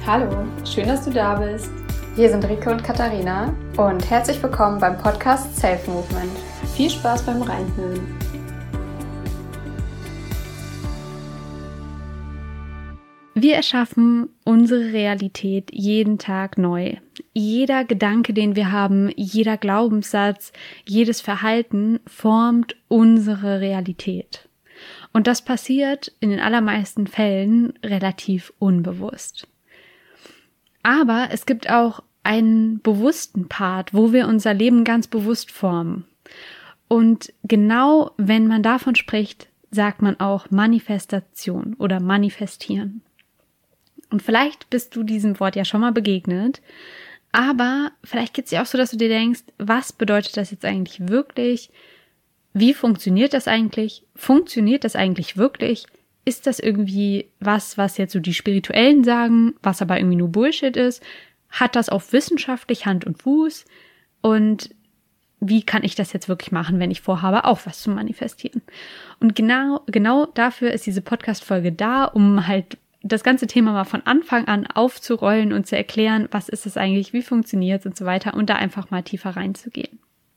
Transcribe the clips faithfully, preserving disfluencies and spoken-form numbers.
Hallo, schön, dass du da bist. Hier sind Rike und Katharina und herzlich willkommen beim Podcast Self Movement. Viel Spaß beim Reinhören. Wir erschaffen unsere Realität jeden Tag neu. Jeder Gedanke, den wir haben, jeder Glaubenssatz, jedes Verhalten formt unsere Realität. Und das passiert in den allermeisten Fällen relativ unbewusst. Aber es gibt auch einen bewussten Part, wo wir unser Leben ganz bewusst formen. Und genau wenn man davon spricht, sagt man auch Manifestation oder manifestieren. Und vielleicht bist du diesem Wort ja schon mal begegnet, aber vielleicht geht es dir auch so, dass du dir denkst, was bedeutet das jetzt eigentlich wirklich? Wie funktioniert das eigentlich? Funktioniert das eigentlich wirklich? Ist das irgendwie was, was jetzt so die Spirituellen sagen, was aber irgendwie nur Bullshit ist? Hat das auch wissenschaftlich Hand und Fuß? Und wie kann ich das jetzt wirklich machen, wenn ich vorhabe, auch was zu manifestieren? Und genau, genau dafür ist diese Podcast-Folge da, um halt das ganze Thema mal von Anfang an aufzurollen und zu erklären, was ist das eigentlich, wie funktioniert es und so weiter und da einfach mal tiefer reinzugehen.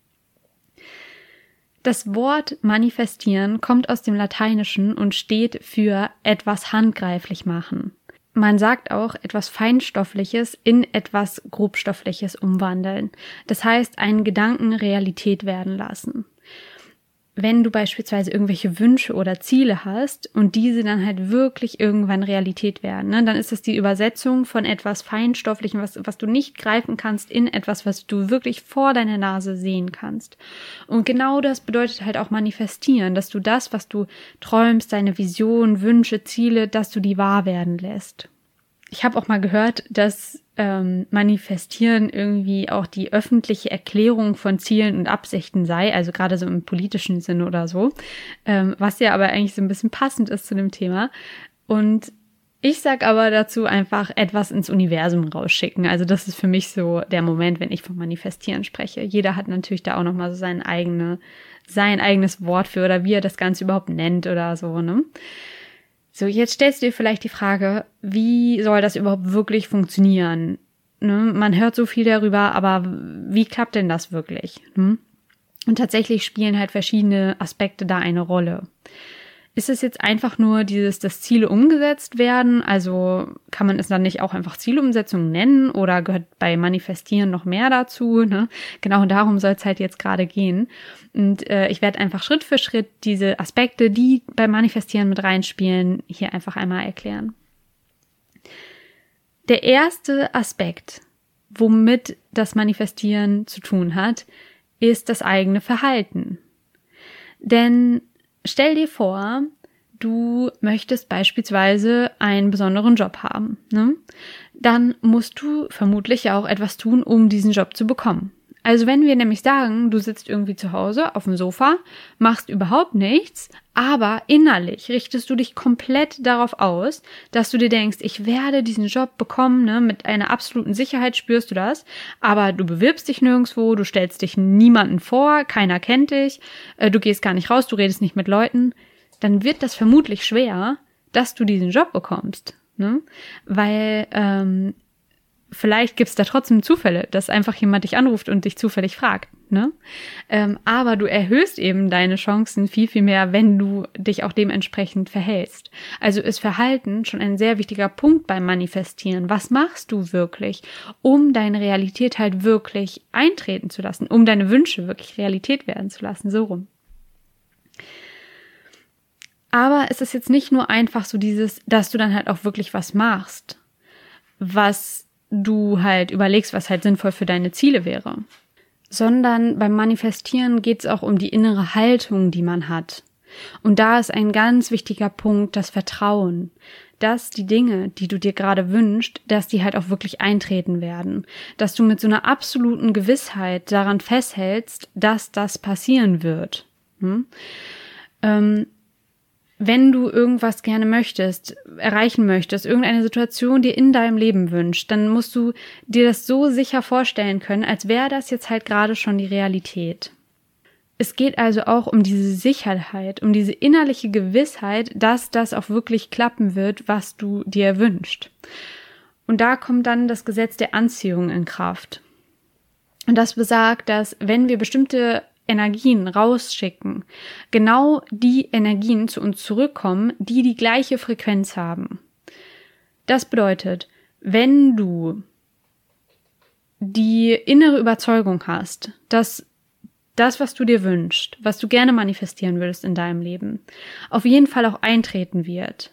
Das Wort manifestieren kommt aus dem Lateinischen und steht für etwas handgreiflich machen. Man sagt auch etwas Feinstoffliches in etwas Grobstoffliches umwandeln. Das heißt, einen Gedanken Realität werden lassen. Wenn du beispielsweise irgendwelche Wünsche oder Ziele hast und diese dann halt wirklich irgendwann Realität werden, ne, dann ist das die Übersetzung von etwas Feinstofflichem, was, was du nicht greifen kannst, in etwas, was du wirklich vor deiner Nase sehen kannst. Und genau das bedeutet halt auch manifestieren, dass du das, was du träumst, deine Visionen, Wünsche, Ziele, dass du die wahr werden lässt. Ich habe auch mal gehört, dass ähm, Manifestieren irgendwie auch die öffentliche Erklärung von Zielen und Absichten sei, also gerade so im politischen Sinne oder so, ähm, was ja aber eigentlich so ein bisschen passend ist zu dem Thema. Und ich sag aber dazu einfach etwas ins Universum rausschicken. Also das ist für mich so der Moment, wenn ich von Manifestieren spreche. Jeder hat natürlich da auch nochmal so sein, eigene, sein eigenes Wort für oder wie er das Ganze überhaupt nennt oder so, ne? So, jetzt stellst du dir vielleicht die Frage, wie soll das überhaupt wirklich funktionieren? Ne? Man hört so viel darüber, aber wie klappt denn das wirklich? Hm? Und tatsächlich spielen halt verschiedene Aspekte da eine Rolle. Ist es jetzt einfach nur dieses, dass Ziele umgesetzt werden? Also kann man es dann nicht auch einfach Zielumsetzung nennen oder gehört bei Manifestieren noch mehr dazu? Ne? Genau darum soll es halt jetzt gerade gehen. Und äh, ich werde einfach Schritt für Schritt diese Aspekte, die beim Manifestieren mit reinspielen, hier einfach einmal erklären. Der erste Aspekt, womit das Manifestieren zu tun hat, ist das eigene Verhalten. Denn stell dir vor, du möchtest beispielsweise einen besonderen Job haben, ne? Dann musst du vermutlich auch etwas tun, um diesen Job zu bekommen. Also wenn wir nämlich sagen, du sitzt irgendwie zu Hause auf dem Sofa, machst überhaupt nichts, aber innerlich richtest du dich komplett darauf aus, dass du dir denkst, ich werde diesen Job bekommen, ne, mit einer absoluten Sicherheit spürst du das, aber du bewirbst dich nirgendwo, du stellst dich niemanden vor, keiner kennt dich, äh, du gehst gar nicht raus, du redest nicht mit Leuten, dann wird das vermutlich schwer, dass du diesen Job bekommst, ne, weil ähm, vielleicht gibt's da trotzdem Zufälle, dass einfach jemand dich anruft und dich zufällig fragt, ne? Ähm, aber du erhöhst eben deine Chancen viel, viel mehr, wenn du dich auch dementsprechend verhältst. Also ist Verhalten schon ein sehr wichtiger Punkt beim Manifestieren. Was machst du wirklich, um deine Realität halt wirklich eintreten zu lassen, um deine Wünsche wirklich Realität werden zu lassen, so rum. Aber es ist jetzt nicht nur einfach so dieses, dass du dann halt auch wirklich was machst, was du halt überlegst, was halt sinnvoll für deine Ziele wäre. Sondern beim Manifestieren geht es auch um die innere Haltung, die man hat. Und da ist ein ganz wichtiger Punkt das Vertrauen, dass die Dinge, die du dir gerade wünschst, dass die halt auch wirklich eintreten werden. Dass du mit so einer absoluten Gewissheit daran festhältst, dass das passieren wird. Hm? Ähm, Wenn du irgendwas gerne möchtest, erreichen möchtest, irgendeine Situation dir in deinem Leben wünscht, dann musst du dir das so sicher vorstellen können, als wäre das jetzt halt gerade schon die Realität. Es geht also auch um diese Sicherheit, um diese innerliche Gewissheit, dass das auch wirklich klappen wird, was du dir wünschst. Und da kommt dann das Gesetz der Anziehung in Kraft. Und das besagt, dass wenn wir bestimmte Energien rausschicken, genau die Energien zu uns zurückkommen, die die gleiche Frequenz haben. Das bedeutet, wenn du die innere Überzeugung hast, dass das, was du dir wünschst, was du gerne manifestieren würdest in deinem Leben, auf jeden Fall auch eintreten wird,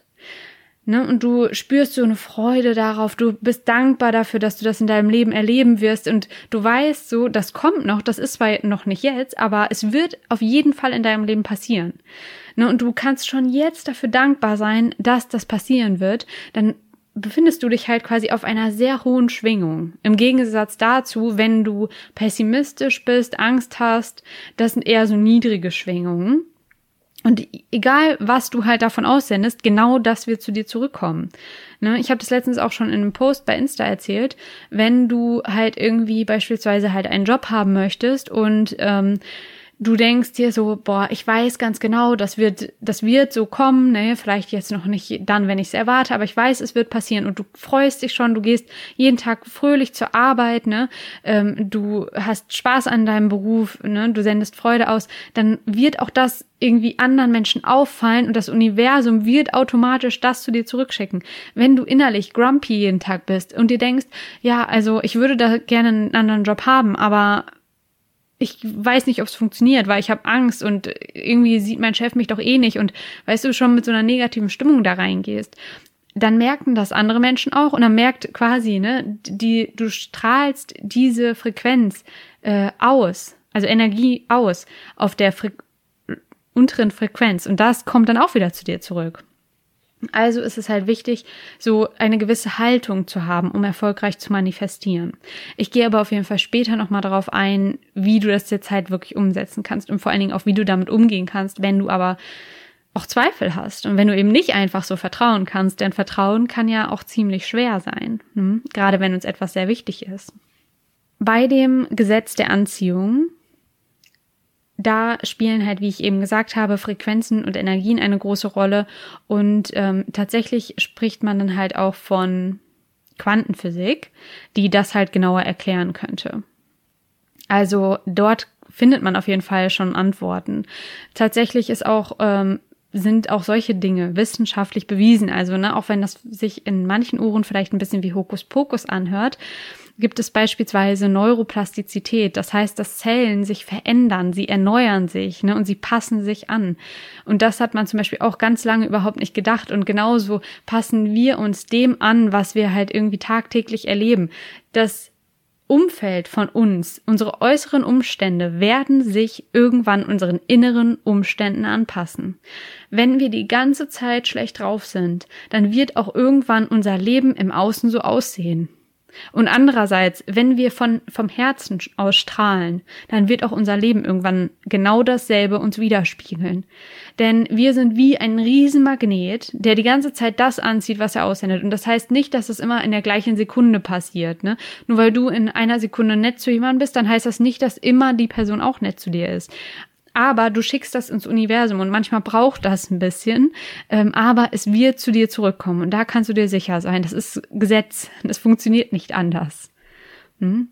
ne? Und du spürst so eine Freude darauf, du bist dankbar dafür, dass du das in deinem Leben erleben wirst und du weißt so, das kommt noch, das ist zwar noch nicht jetzt, aber es wird auf jeden Fall in deinem Leben passieren, ne? Und du kannst schon jetzt dafür dankbar sein, dass das passieren wird, dann befindest du dich halt quasi auf einer sehr hohen Schwingung. Im Gegensatz dazu, wenn du pessimistisch bist, Angst hast, das sind eher so niedrige Schwingungen. Und egal, was du halt davon aussendest, genau das wird zu dir zurückkommen. Ne? Ich habe das letztens auch schon in einem Post bei Insta erzählt, wenn du halt irgendwie beispielsweise halt einen Job haben möchtest und ähm, du denkst dir so, boah, ich weiß ganz genau, das wird, das wird so kommen, ne, vielleicht jetzt noch nicht dann, wenn ich es erwarte, aber ich weiß, es wird passieren und du freust dich schon, du gehst jeden Tag fröhlich zur Arbeit, ne, ähm, du hast Spaß an deinem Beruf, ne, du sendest Freude aus, dann wird auch das irgendwie anderen Menschen auffallen und das Universum wird automatisch das zu dir zurückschicken. Wenn du innerlich grumpy jeden Tag bist und dir denkst, ja, also ich würde da gerne einen anderen Job haben, aber ich weiß nicht, ob es funktioniert, weil ich habe Angst und irgendwie sieht mein Chef mich doch eh nicht und weißt du, schon mit so einer negativen Stimmung da reingehst, dann merken das andere Menschen auch und dann merkt quasi, ne, die, du strahlst diese Frequenz äh, aus, also Energie aus auf der Fre- unteren Frequenz und das kommt dann auch wieder zu dir zurück. Also ist es halt wichtig, so eine gewisse Haltung zu haben, um erfolgreich zu manifestieren. Ich gehe aber auf jeden Fall später nochmal darauf ein, wie du das jetzt halt wirklich umsetzen kannst und vor allen Dingen auch, wie du damit umgehen kannst, wenn du aber auch Zweifel hast und wenn du eben nicht einfach so vertrauen kannst, denn Vertrauen kann ja auch ziemlich schwer sein, hm? Gerade wenn uns etwas sehr wichtig ist. Bei dem Gesetz der Anziehung, da spielen halt, wie ich eben gesagt habe, Frequenzen und Energien eine große Rolle und ähm, tatsächlich spricht man dann halt auch von Quantenphysik, die das halt genauer erklären könnte. Also dort findet man auf jeden Fall schon Antworten. Tatsächlich ist auch ähm, sind auch solche Dinge wissenschaftlich bewiesen. Also ne, auch wenn das sich in manchen Ohren vielleicht ein bisschen wie Hokuspokus anhört, gibt es beispielsweise Neuroplastizität. Das heißt, dass Zellen sich verändern, sie erneuern sich, ne, und sie passen sich an. Und das hat man zum Beispiel auch ganz lange überhaupt nicht gedacht. Und genauso passen wir uns dem an, was wir halt irgendwie tagtäglich erleben. Das Umfeld von uns, unsere äußeren Umstände werden sich irgendwann unseren inneren Umständen anpassen. Wenn wir die ganze Zeit schlecht drauf sind, dann wird auch irgendwann unser Leben im Außen so aussehen. Und andererseits, wenn wir von, vom Herzen aus strahlen, dann wird auch unser Leben irgendwann genau dasselbe uns widerspiegeln. Denn wir sind wie ein Riesenmagnet, der die ganze Zeit das anzieht, was er aussendet. Und das heißt nicht, dass es immer in der gleichen Sekunde passiert, ne? Nur weil du in einer Sekunde nett zu jemandem bist, dann heißt das nicht, dass immer die Person auch nett zu dir ist. Aber du schickst das ins Universum und manchmal braucht das ein bisschen, ähm, aber es wird zu dir zurückkommen und da kannst du dir sicher sein, das ist Gesetz, das funktioniert nicht anders. Hm?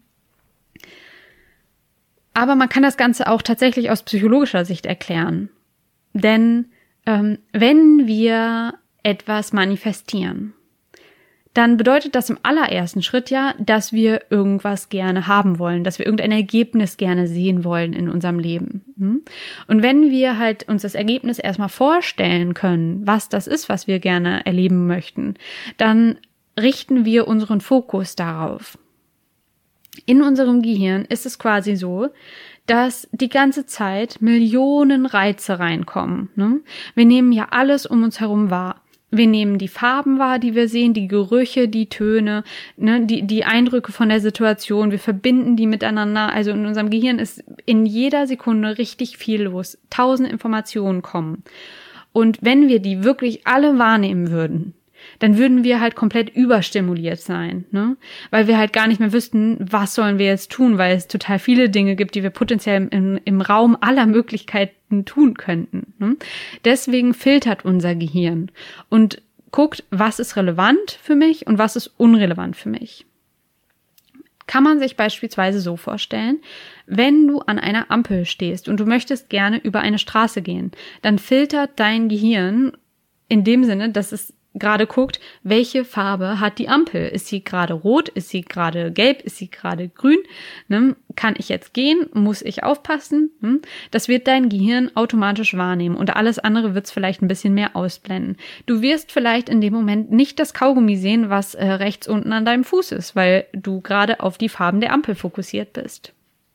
Aber man kann das Ganze auch tatsächlich aus psychologischer Sicht erklären, denn ähm, wenn wir etwas manifestieren, dann bedeutet das im allerersten Schritt ja, dass wir irgendwas gerne haben wollen, dass wir irgendein Ergebnis gerne sehen wollen in unserem Leben. Und wenn wir halt uns das Ergebnis erstmal vorstellen können, was das ist, was wir gerne erleben möchten, dann richten wir unseren Fokus darauf. In unserem Gehirn ist es quasi so, dass die ganze Zeit Millionen Reize reinkommen. Wir nehmen ja alles um uns herum wahr. Wir nehmen die Farben wahr, die wir sehen, die Gerüche, die Töne, ne, die, die Eindrücke von der Situation. Wir verbinden die miteinander. Also in unserem Gehirn ist in jeder Sekunde richtig viel los. Tausend Informationen kommen. Und wenn wir die wirklich alle wahrnehmen würden, dann würden wir halt komplett überstimuliert sein, ne? Weil wir halt gar nicht mehr wüssten, was sollen wir jetzt tun, weil es total viele Dinge gibt, die wir potenziell im, im Raum aller Möglichkeiten tun könnten, ne? Deswegen filtert unser Gehirn und guckt, was ist relevant für mich und was ist unrelevant für mich. Kann man sich beispielsweise so vorstellen, wenn du an einer Ampel stehst und du möchtest gerne über eine Straße gehen, dann filtert dein Gehirn in dem Sinne, dass es gerade guckt, welche Farbe hat die Ampel? Ist sie gerade rot? Ist sie gerade gelb? Ist sie gerade grün? Ne? Kann ich jetzt gehen? Muss ich aufpassen? Hm? Das wird dein Gehirn automatisch wahrnehmen und alles andere wird es vielleicht ein bisschen mehr ausblenden. Du wirst vielleicht in dem Moment nicht das Kaugummi sehen, was äh, rechts unten an deinem Fuß ist, weil du gerade auf die Farben der Ampel fokussiert bist.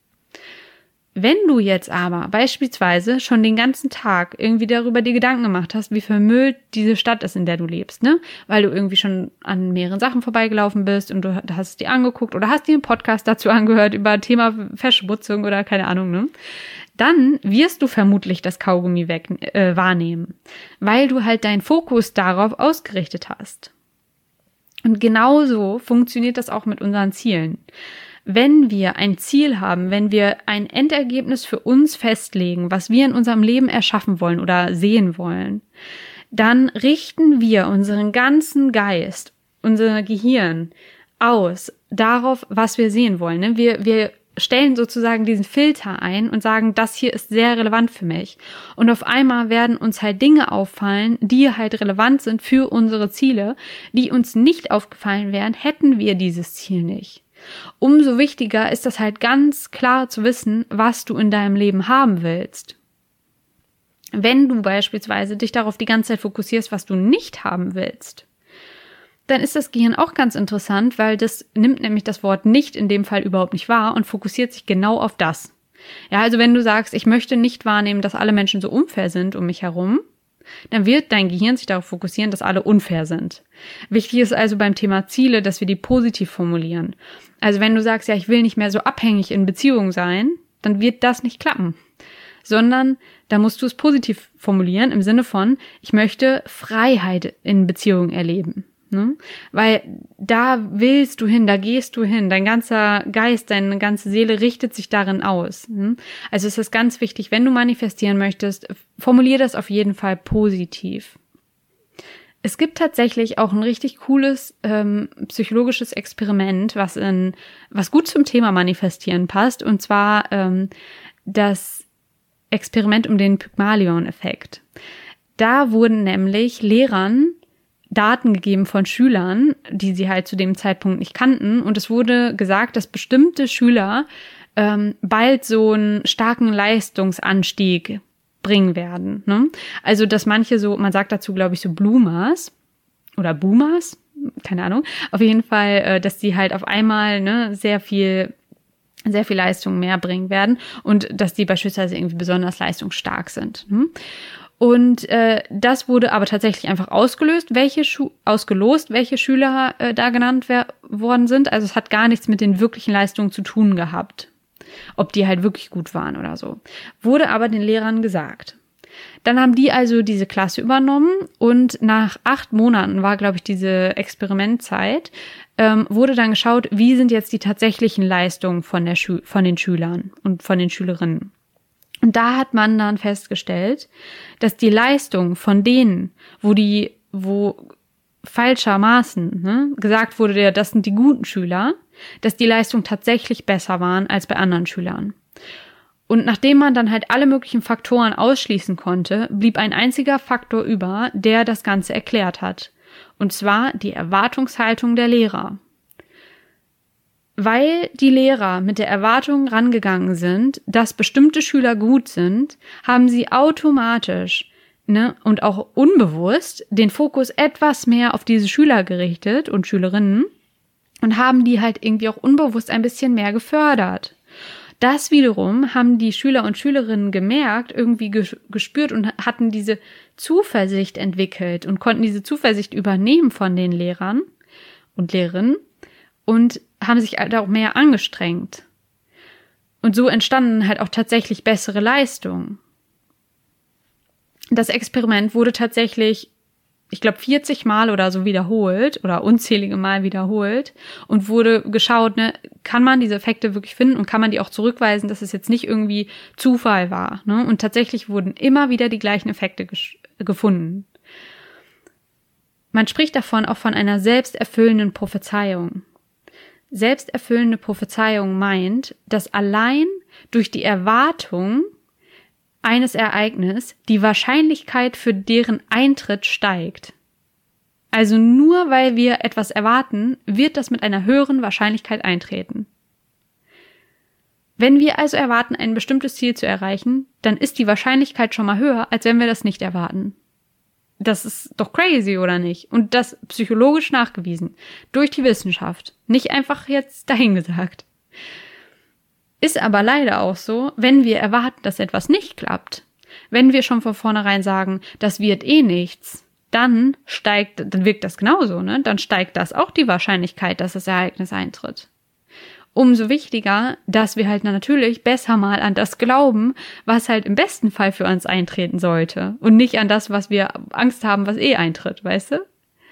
Wenn du jetzt aber beispielsweise schon den ganzen Tag irgendwie darüber dir Gedanken gemacht hast, wie vermüllt diese Stadt ist, in der du lebst, ne? Weil du irgendwie schon an mehreren Sachen vorbeigelaufen bist und du hast es dir angeguckt oder hast dir einen Podcast dazu angehört über Thema Verschmutzung oder keine Ahnung, ne? Dann wirst du vermutlich das Kaugummi weg, äh, wahrnehmen, weil du halt deinen Fokus darauf ausgerichtet hast. Und genauso funktioniert das auch mit unseren Zielen. Wenn wir ein Ziel haben, wenn wir ein Endergebnis für uns festlegen, was wir in unserem Leben erschaffen wollen oder sehen wollen, dann richten wir unseren ganzen Geist, unser Gehirn aus darauf, was wir sehen wollen. Wir, wir stellen sozusagen diesen Filter ein und sagen, das hier ist sehr relevant für mich. Und auf einmal werden uns halt Dinge auffallen, die halt relevant sind für unsere Ziele, die uns nicht aufgefallen wären, hätten wir dieses Ziel nicht. Umso wichtiger ist das halt ganz klar zu wissen, was du in deinem Leben haben willst. Wenn du beispielsweise dich darauf die ganze Zeit fokussierst, was du nicht haben willst, dann ist das Gehirn auch ganz interessant, weil das nimmt nämlich das Wort nicht in dem Fall überhaupt nicht wahr und fokussiert sich genau auf das. Ja, also wenn du sagst, ich möchte nicht wahrnehmen, dass alle Menschen so unfair sind um mich herum, dann wird dein Gehirn sich darauf fokussieren, dass alle unfair sind. Wichtig ist also beim Thema Ziele, dass wir die positiv formulieren. Also wenn du sagst, ja, ich will nicht mehr so abhängig in Beziehung sein, dann wird das nicht klappen. Sondern da musst du es positiv formulieren im Sinne von, ich möchte Freiheit in Beziehung erleben. Ne? Weil da willst du hin, da gehst du hin, dein ganzer Geist, deine ganze Seele richtet sich darin aus. Ne? Also es ist ganz wichtig, wenn du manifestieren möchtest, formulier das auf jeden Fall positiv. Es gibt tatsächlich auch ein richtig cooles ähm, psychologisches Experiment, was in was gut zum Thema Manifestieren passt, und zwar ähm, das Experiment um den Pygmalion-Effekt. Da wurden nämlich Lehrern Daten gegeben von Schülern, die sie halt zu dem Zeitpunkt nicht kannten. Und es wurde gesagt, dass bestimmte Schüler ähm, bald so einen starken Leistungsanstieg bringen werden. Ne? Also, dass manche so, man sagt dazu, glaube ich, so Bloomers oder Boomers, keine Ahnung. Auf jeden Fall, äh, dass die halt auf einmal ne, sehr viel sehr viel Leistung mehr bringen werden und dass die beispielsweise irgendwie besonders leistungsstark sind. Hm? Und äh, das wurde aber tatsächlich einfach ausgelöst, welche Schu- ausgelost, welche Schüler äh, da genannt wer- worden sind. Also es hat gar nichts mit den wirklichen Leistungen zu tun gehabt, ob die halt wirklich gut waren oder so. Wurde aber den Lehrern gesagt. Dann haben die also diese Klasse übernommen und nach acht Monaten war, glaube ich, diese Experimentzeit, ähm, wurde dann geschaut, wie sind jetzt die tatsächlichen Leistungen von der Schü- von den Schülern und von den Schülerinnen. Und da hat man dann festgestellt, dass die Leistung von denen, wo die, wo falschermaßen ne, gesagt wurde, das sind die guten Schüler, dass die Leistung tatsächlich besser waren als bei anderen Schülern. Und nachdem man dann halt alle möglichen Faktoren ausschließen konnte, blieb ein einziger Faktor über, der das Ganze erklärt hat. Und zwar die Erwartungshaltung der Lehrer. Weil die Lehrer mit der Erwartung rangegangen sind, dass bestimmte Schüler gut sind, haben sie automatisch ne, und auch unbewusst den Fokus etwas mehr auf diese Schüler gerichtet und Schülerinnen und haben die halt irgendwie auch unbewusst ein bisschen mehr gefördert. Das wiederum haben die Schüler und Schülerinnen gemerkt, irgendwie gespürt und hatten diese Zuversicht entwickelt und konnten diese Zuversicht übernehmen von den Lehrern und Lehrerinnen und haben sich halt auch mehr angestrengt. Und so entstanden halt auch tatsächlich bessere Leistungen. Das Experiment wurde tatsächlich, ich glaube, vierzig Mal oder so wiederholt oder unzählige Mal wiederholt und wurde geschaut, ne, kann man diese Effekte wirklich finden und kann man die auch zurückweisen, dass es jetzt nicht irgendwie Zufall war. Ne? Und tatsächlich wurden immer wieder die gleichen Effekte gesch- gefunden. Man spricht davon auch von einer selbsterfüllenden Prophezeiung. Selbsterfüllende Prophezeiung meint, dass allein durch die Erwartung eines Ereignisses die Wahrscheinlichkeit für deren Eintritt steigt. Also nur weil wir etwas erwarten, wird das mit einer höheren Wahrscheinlichkeit eintreten. Wenn wir also erwarten, ein bestimmtes Ziel zu erreichen, dann ist die Wahrscheinlichkeit schon mal höher, als wenn wir das nicht erwarten. Das ist doch crazy, oder nicht? Und das psychologisch nachgewiesen. Durch die Wissenschaft. Nicht einfach jetzt dahingesagt. Ist aber leider auch so, wenn wir erwarten, dass etwas nicht klappt. Wenn wir schon von vornherein sagen, das wird eh nichts, dann steigt, dann wirkt das genauso, ne? Dann steigt das auch die Wahrscheinlichkeit, dass das Ereignis eintritt. Umso wichtiger, dass wir halt natürlich besser mal an das glauben, was halt im besten Fall für uns eintreten sollte und nicht an das, was wir Angst haben, was eh eintritt, weißt du?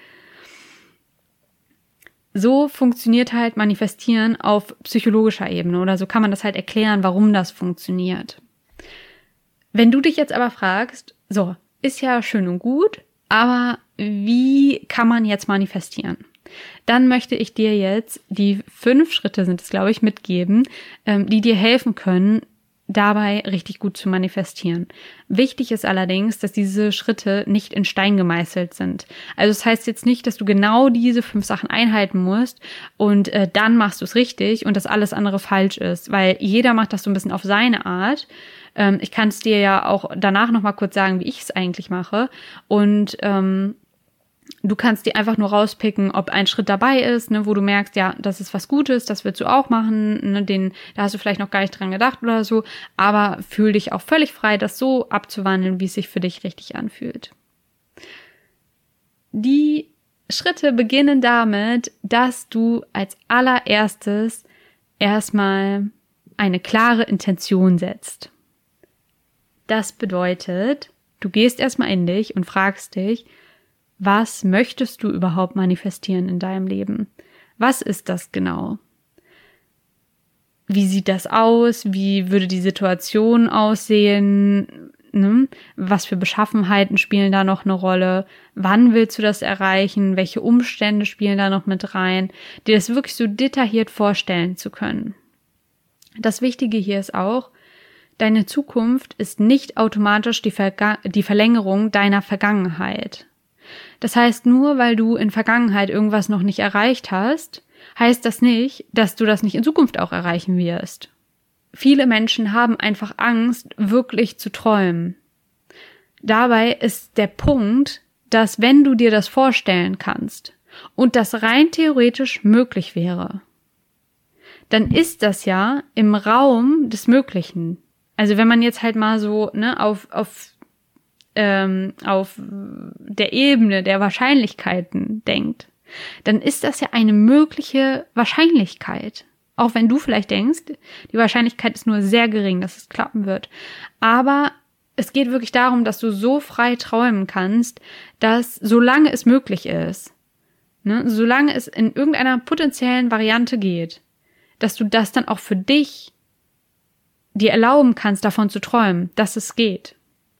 So funktioniert halt Manifestieren auf psychologischer Ebene oder so kann man das halt erklären, warum das funktioniert. Wenn du dich jetzt aber fragst, so, ist ja schön und gut, aber wie kann man jetzt manifestieren? Dann möchte ich dir jetzt die fünf Schritte, sind es glaube ich, mitgeben, ähm, die dir helfen können, dabei richtig gut zu manifestieren. Wichtig ist allerdings, dass diese Schritte nicht in Stein gemeißelt sind. Also das heißt jetzt nicht, dass du genau diese fünf Sachen einhalten musst und äh, dann machst du es richtig und dass alles andere falsch ist, weil jeder macht das so ein bisschen auf seine Art. Ähm, ich kann es dir ja auch danach nochmal kurz sagen, wie ich es eigentlich mache und ähm, du kannst dir einfach nur rauspicken, ob ein Schritt dabei ist, ne, wo du merkst, ja, das ist was Gutes, das willst du auch machen, ne, den, da hast du vielleicht noch gar nicht dran gedacht oder so, aber fühl dich auch völlig frei, das so abzuwandeln, wie es sich für dich richtig anfühlt. Die Schritte beginnen damit, dass du als allererstes erstmal eine klare Intention setzt. Das bedeutet, du gehst erstmal in dich und fragst dich, was möchtest du überhaupt manifestieren in deinem Leben? Was ist das genau? Wie sieht das aus? Wie würde die Situation aussehen? Ne? Was für Beschaffenheiten spielen da noch eine Rolle? Wann willst du das erreichen? Welche Umstände spielen da noch mit rein? Dir das wirklich so detailliert vorstellen zu können. Das Wichtige hier ist auch, deine Zukunft ist nicht automatisch die, Verga- die Verlängerung deiner Vergangenheit. Das heißt, nur weil du in Vergangenheit irgendwas noch nicht erreicht hast, heißt das nicht, dass du das nicht in Zukunft auch erreichen wirst. Viele Menschen haben einfach Angst, wirklich zu träumen. Dabei ist der Punkt, dass wenn du dir das vorstellen kannst und das rein theoretisch möglich wäre, dann ist das ja im Raum des Möglichen. Also wenn man jetzt halt mal so ne, auf, auf Ähm, auf der Ebene der Wahrscheinlichkeiten denkt, dann ist das ja eine mögliche Wahrscheinlichkeit. Auch wenn du vielleicht denkst, die Wahrscheinlichkeit ist nur sehr gering, dass es klappen wird. Aber es geht wirklich darum, dass du so frei träumen kannst, dass solange es möglich ist, ne, solange es in irgendeiner potenziellen Variante geht, dass du das dann auch für dich dir erlauben kannst, davon zu träumen, dass es geht.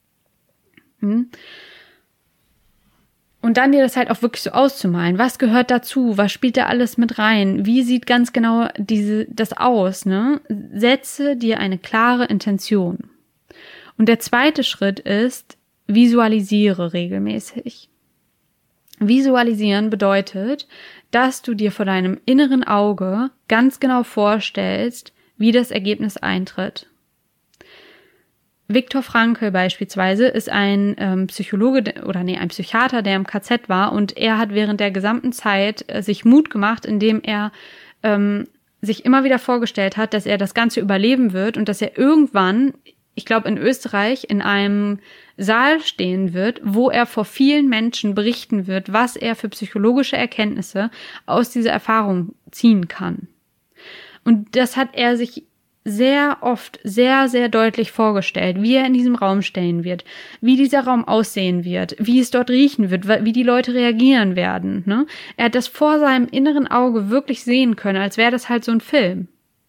Und dann dir das halt auch wirklich so auszumalen. Was gehört dazu? Was spielt da alles mit rein? Wie sieht ganz genau diese, das aus, ne? Setze dir eine klare Intention. Und der zweite Schritt ist, visualisiere regelmäßig. Visualisieren bedeutet, dass du dir vor deinem inneren Auge ganz genau vorstellst, wie das Ergebnis eintritt. Viktor Frankl beispielsweise ist ein ähm, Psychologe oder nee, ein Psychiater, der im K Z war und er hat während der gesamten Zeit äh, sich Mut gemacht, indem er ähm, sich immer wieder vorgestellt hat, dass er das Ganze überleben wird und dass er irgendwann, ich glaube in Österreich, in einem Saal stehen wird, wo er vor vielen Menschen berichten wird, was er für psychologische Erkenntnisse aus dieser Erfahrung ziehen kann. Und das hat er sich sehr oft, sehr, sehr deutlich vorgestellt, wie er in diesem Raum stehen wird, wie dieser Raum aussehen wird, wie es dort riechen wird, wie die Leute reagieren werden. Ne? Er hat das vor seinem inneren Auge wirklich sehen können, als wäre das halt so ein Film.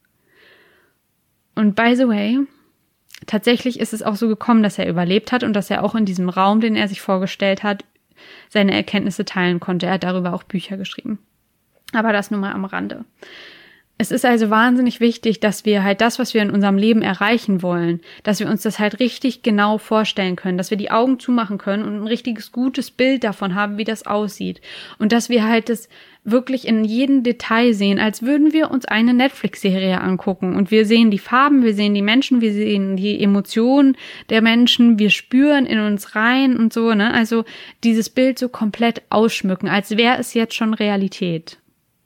Und by the way, tatsächlich ist es auch so gekommen, dass er überlebt hat und dass er auch in diesem Raum, den er sich vorgestellt hat, seine Erkenntnisse teilen konnte. Er hat darüber auch Bücher geschrieben. Aber das nur mal am Rande. Es ist also wahnsinnig wichtig, dass wir halt das, was wir in unserem Leben erreichen wollen, dass wir uns das halt richtig genau vorstellen können, dass wir die Augen zumachen können und ein richtiges gutes Bild davon haben, wie das aussieht. Und dass wir halt das wirklich in jedem Detail sehen, als würden wir uns eine Netflix-Serie angucken. Und wir sehen die Farben, wir sehen die Menschen, wir sehen die Emotionen der Menschen, wir spüren in uns rein und so, ne? Also dieses Bild so komplett ausschmücken, als wäre es jetzt schon Realität.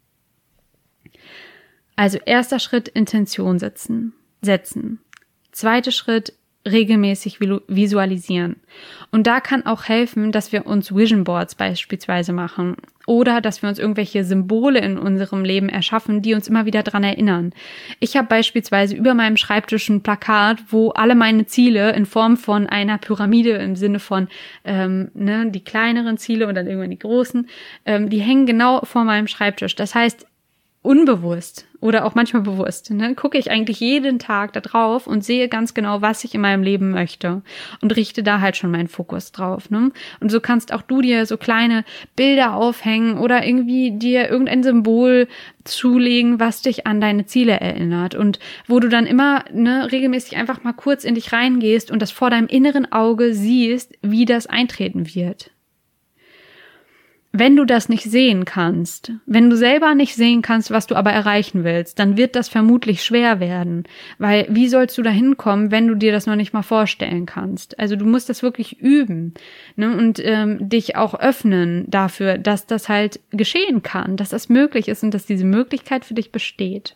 Also erster Schritt, Intention setzen. setzen. Zweiter Schritt, regelmäßig visualisieren. Und da kann auch helfen, dass wir uns Vision Boards beispielsweise machen oder dass wir uns irgendwelche Symbole in unserem Leben erschaffen, die uns immer wieder dran erinnern. Ich habe beispielsweise über meinem Schreibtisch ein Plakat, wo alle meine Ziele in Form von einer Pyramide im Sinne von ähm, ne, die kleineren Ziele und dann irgendwann die großen, ähm, die hängen genau vor meinem Schreibtisch. Das heißt, unbewusst oder auch manchmal bewusst, ne, gucke ich eigentlich jeden Tag da drauf und sehe ganz genau, was ich in meinem Leben möchte und richte da halt schon meinen Fokus drauf. Ne? Und so kannst auch du dir so kleine Bilder aufhängen oder irgendwie dir irgendein Symbol zulegen, was dich an deine Ziele erinnert und wo du dann immer ne, regelmäßig einfach mal kurz in dich reingehst und das vor deinem inneren Auge siehst, wie das eintreten wird. Wenn du das nicht sehen kannst, wenn du selber nicht sehen kannst, was du aber erreichen willst, dann wird das vermutlich schwer werden, weil wie sollst du da hinkommen, wenn du dir das noch nicht mal vorstellen kannst? Also du musst das wirklich üben, ne, und ähm, dich auch öffnen dafür, dass das halt geschehen kann, dass das möglich ist und dass diese Möglichkeit für dich besteht.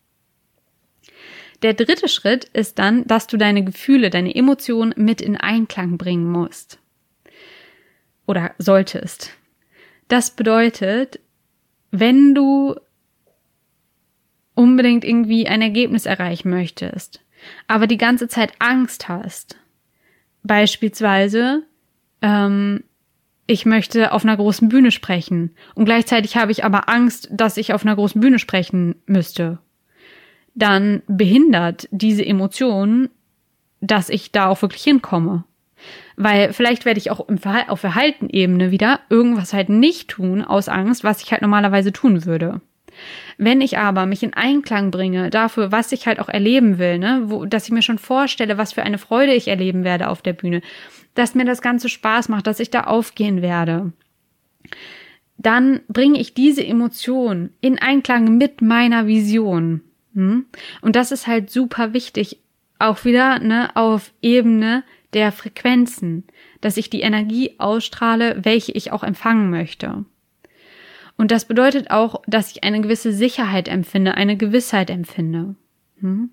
Der dritte Schritt ist dann, dass du deine Gefühle, deine Emotionen mit in Einklang bringen musst oder solltest. Das bedeutet, wenn du unbedingt irgendwie ein Ergebnis erreichen möchtest, aber die ganze Zeit Angst hast, beispielsweise, ähm, ich möchte auf einer großen Bühne sprechen und gleichzeitig habe ich aber Angst, dass ich auf einer großen Bühne sprechen müsste, dann behindert diese Emotion, dass ich da auch wirklich hinkomme. Weil vielleicht werde ich auch im Verhal- auf Verhaltenebene wieder irgendwas halt nicht tun aus Angst, was ich halt normalerweise tun würde. Wenn ich aber mich in Einklang bringe dafür, was ich halt auch erleben will, ne, wo, dass ich mir schon vorstelle, was für eine Freude ich erleben werde auf der Bühne, dass mir das Ganze Spaß macht, dass ich da aufgehen werde, dann bringe ich diese Emotion in Einklang mit meiner Vision. Hm? Und das ist halt super wichtig, auch wieder ne, auf Ebene der Frequenzen, dass ich die Energie ausstrahle, welche ich auch empfangen möchte. Und das bedeutet auch, dass ich eine gewisse Sicherheit empfinde, eine Gewissheit empfinde. Hm?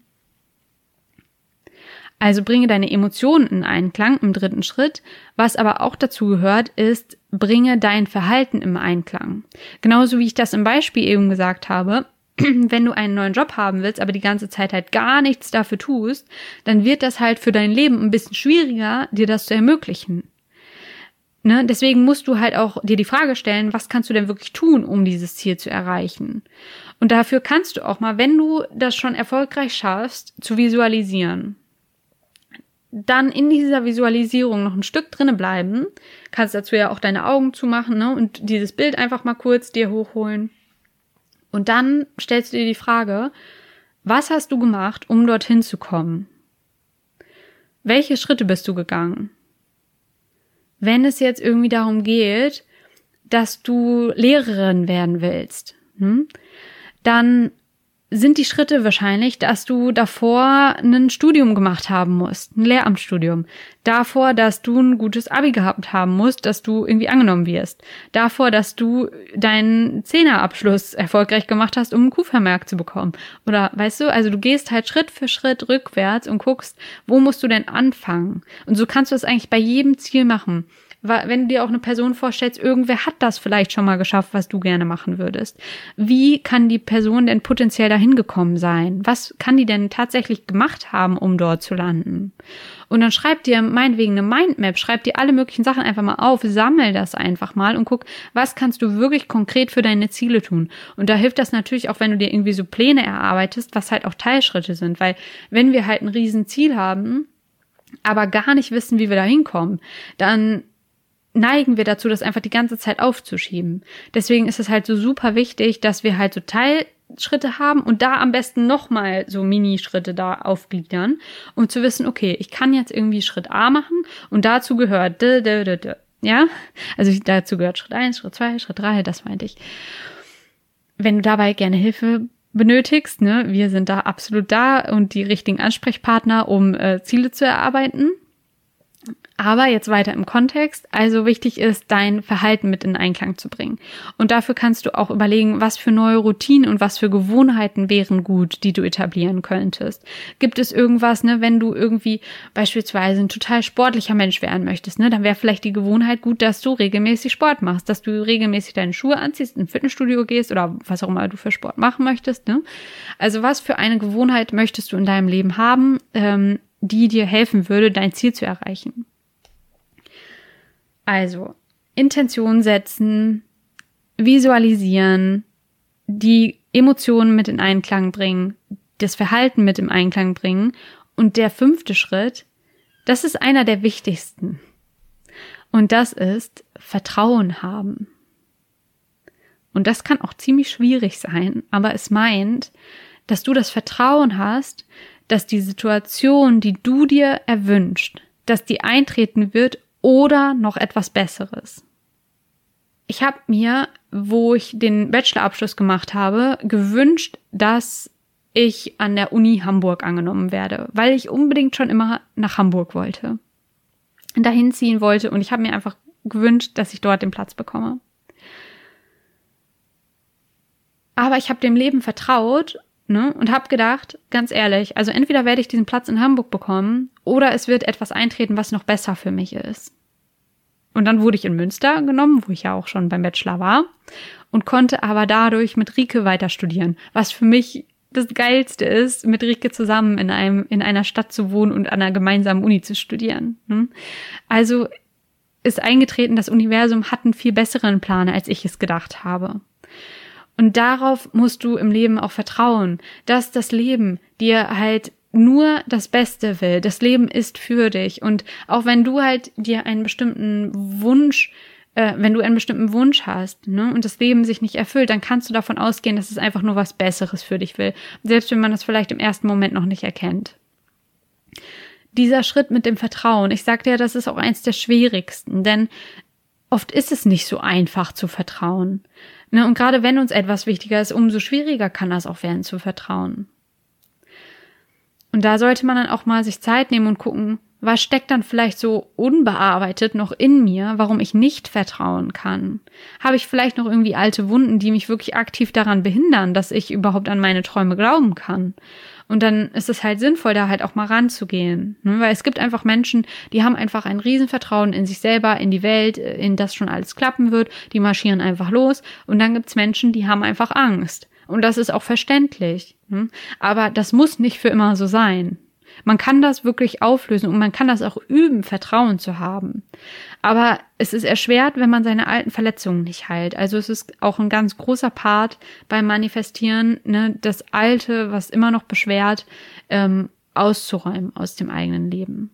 Also bringe deine Emotionen in Einklang im dritten Schritt. Was aber auch dazu gehört, ist, bringe dein Verhalten im Einklang. Genauso wie ich das im Beispiel eben gesagt habe, wenn du einen neuen Job haben willst, aber die ganze Zeit halt gar nichts dafür tust, dann wird das halt für dein Leben ein bisschen schwieriger, dir das zu ermöglichen. Ne? Deswegen musst du halt auch dir die Frage stellen, was kannst du denn wirklich tun, um dieses Ziel zu erreichen? Und dafür kannst du auch mal, wenn du das schon erfolgreich schaffst, zu visualisieren. Dann in dieser Visualisierung noch ein Stück drinne bleiben, kannst dazu ja auch deine Augen zumachen, ne? Und dieses Bild einfach mal kurz dir hochholen. Und dann stellst du dir die Frage, was hast du gemacht, um dorthin zu kommen? Welche Schritte bist du gegangen? Wenn es jetzt irgendwie darum geht, dass du Lehrerin werden willst, hm, dann sind die Schritte wahrscheinlich, dass du davor ein Studium gemacht haben musst, ein Lehramtsstudium. Davor, dass du ein gutes Abi gehabt haben musst, dass du irgendwie angenommen wirst. Davor, dass du deinen Zehnerabschluss erfolgreich gemacht hast, um einen Q-Vermerk zu bekommen. Oder, weißt du, also du gehst halt Schritt für Schritt rückwärts und guckst, wo musst du denn anfangen? Und so kannst du das eigentlich bei jedem Ziel machen. Wenn du dir auch eine Person vorstellst, irgendwer hat das vielleicht schon mal geschafft, was du gerne machen würdest. Wie kann die Person denn potenziell dahin gekommen sein? Was kann die denn tatsächlich gemacht haben, um dort zu landen? Und dann schreib dir meinetwegen eine Mindmap, schreib dir alle möglichen Sachen einfach mal auf, sammel das einfach mal und guck, was kannst du wirklich konkret für deine Ziele tun? Und da hilft das natürlich auch, wenn du dir irgendwie so Pläne erarbeitest, was halt auch Teilschritte sind, weil wenn wir halt ein Riesenziel haben, aber gar nicht wissen, wie wir da hinkommen, dann neigen wir dazu, das einfach die ganze Zeit aufzuschieben. Deswegen ist es halt so super wichtig, dass wir halt so Teilschritte haben und da am besten nochmal so Minischritte da aufgliedern, um zu wissen, okay, ich kann jetzt irgendwie Schritt A machen und dazu gehört d, d, d, d. Ja, also dazu gehört Schritt eins, Schritt zwei, Schritt drei, das meinte ich. Wenn du dabei gerne Hilfe benötigst, ne, wir sind da absolut da und die richtigen Ansprechpartner, um äh, Ziele zu erarbeiten. Aber jetzt weiter im Kontext, also wichtig ist, dein Verhalten mit in Einklang zu bringen. Und dafür kannst du auch überlegen, was für neue Routinen und was für Gewohnheiten wären gut, die du etablieren könntest. Gibt es irgendwas, ne, wenn du irgendwie beispielsweise ein total sportlicher Mensch werden möchtest, ne, dann wäre vielleicht die Gewohnheit gut, dass du regelmäßig Sport machst, dass du regelmäßig deine Schuhe anziehst, ins Fitnessstudio gehst oder was auch immer du für Sport machen möchtest, ne. Also was für eine Gewohnheit möchtest du in deinem Leben haben, ähm, die dir helfen würde, dein Ziel zu erreichen? Also, Intention setzen, visualisieren, die Emotionen mit in Einklang bringen, das Verhalten mit im Einklang bringen. Und der fünfte Schritt, das ist einer der wichtigsten. Und das ist Vertrauen haben. Und das kann auch ziemlich schwierig sein, aber es meint, dass du das Vertrauen hast, dass die Situation, die du dir erwünscht, dass die eintreten wird, oder noch etwas Besseres. Ich habe mir, wo ich den Bachelorabschluss gemacht habe, gewünscht, dass ich an der Uni Hamburg angenommen werde, weil ich unbedingt schon immer nach Hamburg wollte, dahin ziehen wollte und ich habe mir einfach gewünscht, dass ich dort den Platz bekomme. Aber ich habe dem Leben vertraut, ne, und habe gedacht, ganz ehrlich, also entweder werde ich diesen Platz in Hamburg bekommen oder es wird etwas eintreten, was noch besser für mich ist. Und dann wurde ich in Münster genommen, wo ich ja auch schon beim Bachelor war und konnte aber dadurch mit Rike weiter studieren, was für mich das Geilste ist, mit Rike zusammen in einem in einer Stadt zu wohnen und an einer gemeinsamen Uni zu studieren. Also ist eingetreten, das Universum hat einen viel besseren Plan, als ich es gedacht habe. Und darauf musst du im Leben auch vertrauen, dass das Leben dir halt nur das Beste will. Das Leben ist für dich. Und auch wenn du halt dir einen bestimmten Wunsch, äh, wenn du einen bestimmten Wunsch hast, ne, und das Leben sich nicht erfüllt, dann kannst du davon ausgehen, dass es einfach nur was Besseres für dich will. Selbst wenn man das vielleicht im ersten Moment noch nicht erkennt. Dieser Schritt mit dem Vertrauen, ich sagte ja, das ist auch eins der schwierigsten, denn oft ist es nicht so einfach zu vertrauen. Ne, und gerade wenn uns etwas wichtiger ist, umso schwieriger kann das auch werden zu vertrauen. Und da sollte man dann auch mal sich Zeit nehmen und gucken, was steckt dann vielleicht so unbearbeitet noch in mir, warum ich nicht vertrauen kann? Habe ich vielleicht noch irgendwie alte Wunden, die mich wirklich aktiv daran behindern, dass ich überhaupt an meine Träume glauben kann? Und dann ist es halt sinnvoll, da halt auch mal ranzugehen. Ne? Weil es gibt einfach Menschen, die haben einfach ein Riesenvertrauen in sich selber, in die Welt, in das schon alles klappen wird. Die marschieren einfach los. Und dann gibt's Menschen, die haben einfach Angst. Und das ist auch verständlich. Ne? Aber das muss nicht für immer so sein. Man kann das wirklich auflösen und man kann das auch üben, Vertrauen zu haben. Aber es ist erschwert, wenn man seine alten Verletzungen nicht heilt. Also es ist auch ein ganz großer Part beim Manifestieren, ne, das Alte, was immer noch beschwert, ähm, auszuräumen aus dem eigenen Leben.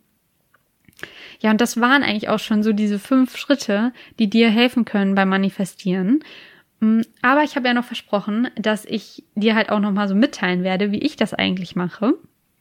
Ja, und das waren eigentlich auch schon so diese fünf Schritte, die dir helfen können beim Manifestieren. Aber ich habe ja noch versprochen, dass ich dir halt auch noch mal so mitteilen werde, wie ich das eigentlich mache.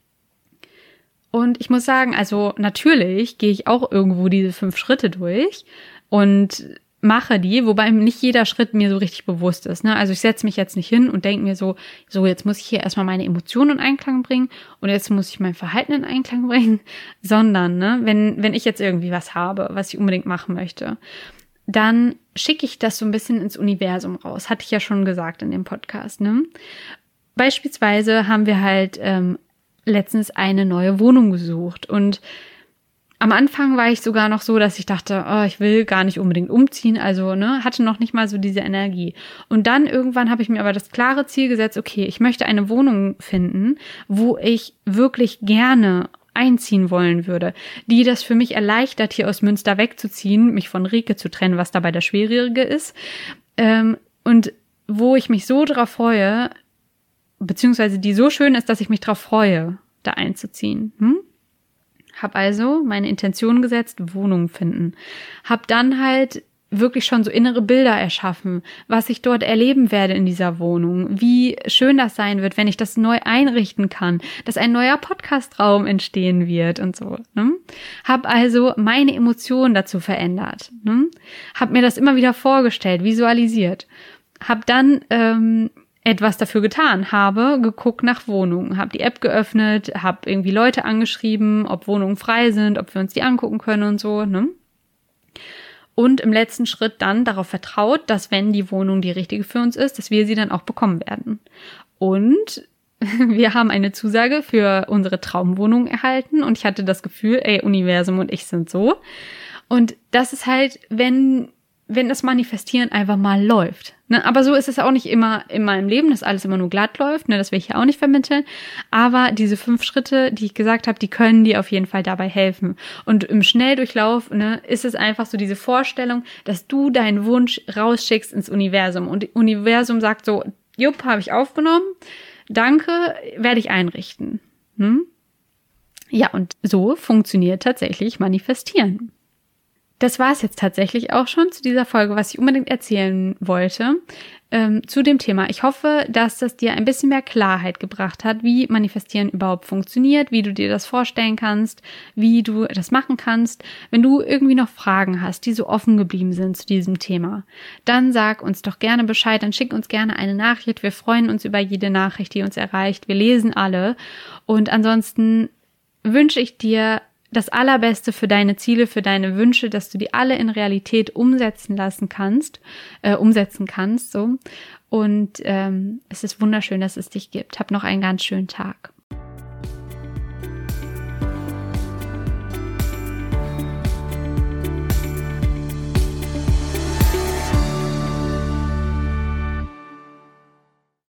Und ich muss sagen, also natürlich gehe ich auch irgendwo diese fünf Schritte durch und mache die, wobei nicht jeder Schritt mir so richtig bewusst ist. Ne? Also ich setze mich jetzt nicht hin und denke mir so, so jetzt muss ich hier erstmal meine Emotionen in Einklang bringen und jetzt muss ich mein Verhalten in Einklang bringen, sondern ne, wenn wenn ich jetzt irgendwie was habe, was ich unbedingt machen möchte, dann schicke ich das so ein bisschen ins Universum raus. Hatte ich ja schon gesagt in dem Podcast. Ne? Beispielsweise haben wir halt ähm, letztens eine neue Wohnung gesucht und am Anfang war ich sogar noch so, dass ich dachte, oh, ich will gar nicht unbedingt umziehen, also ne, hatte noch nicht mal so diese Energie. Und dann irgendwann habe ich mir aber das klare Ziel gesetzt, okay, ich möchte eine Wohnung finden, wo ich wirklich gerne einziehen wollen würde, die das für mich erleichtert, hier aus Münster wegzuziehen, mich von Rike zu trennen, was dabei das Schwierige ist, ähm, und wo ich mich so drauf freue, beziehungsweise die so schön ist, dass ich mich drauf freue, da einzuziehen. Hm? Hab also meine Intention gesetzt, Wohnung finden. Hab dann halt wirklich schon so innere Bilder erschaffen, was ich dort erleben werde in dieser Wohnung, wie schön das sein wird, wenn ich das neu einrichten kann, dass ein neuer Podcastraum entstehen wird und so. Ne? Hab also meine Emotionen dazu verändert. Ne? Hab mir das immer wieder vorgestellt, visualisiert. Hab dann ähm, etwas dafür getan, habe geguckt nach Wohnungen, habe die App geöffnet, habe irgendwie Leute angeschrieben, ob Wohnungen frei sind, ob wir uns die angucken können und so, ne? Und im letzten Schritt dann darauf vertraut, dass wenn die Wohnung die richtige für uns ist, dass wir sie dann auch bekommen werden. Und wir haben eine Zusage für unsere Traumwohnung erhalten und ich hatte das Gefühl, ey, Universum und ich sind so. Und das ist halt, wenn wenn das Manifestieren einfach mal läuft. Ne? Aber so ist es auch nicht immer in meinem Leben, dass alles immer nur glatt läuft. Ne? Das will ich ja auch nicht vermitteln. Aber diese fünf Schritte, die ich gesagt habe, die können dir auf jeden Fall dabei helfen. Und im Schnelldurchlauf ne, ist es einfach so diese Vorstellung, dass du deinen Wunsch rausschickst ins Universum. Und das Universum sagt so, jupp, habe ich aufgenommen. Danke, werde ich einrichten. Hm? Ja, und so funktioniert tatsächlich Manifestieren. Das war es jetzt tatsächlich auch schon zu dieser Folge, was ich unbedingt erzählen wollte ähm, zu dem Thema. Ich hoffe, dass das dir ein bisschen mehr Klarheit gebracht hat, wie Manifestieren überhaupt funktioniert, wie du dir das vorstellen kannst, wie du das machen kannst. Wenn du irgendwie noch Fragen hast, die so offen geblieben sind zu diesem Thema, dann sag uns doch gerne Bescheid, dann schick uns gerne eine Nachricht. Wir freuen uns über jede Nachricht, die uns erreicht. Wir lesen alle. Und ansonsten wünsche ich dir das Allerbeste für deine Ziele, für deine Wünsche, dass du die alle in Realität umsetzen lassen kannst, äh, umsetzen kannst, so. Und ähm, es ist wunderschön, dass es dich gibt. Hab noch einen ganz schönen Tag.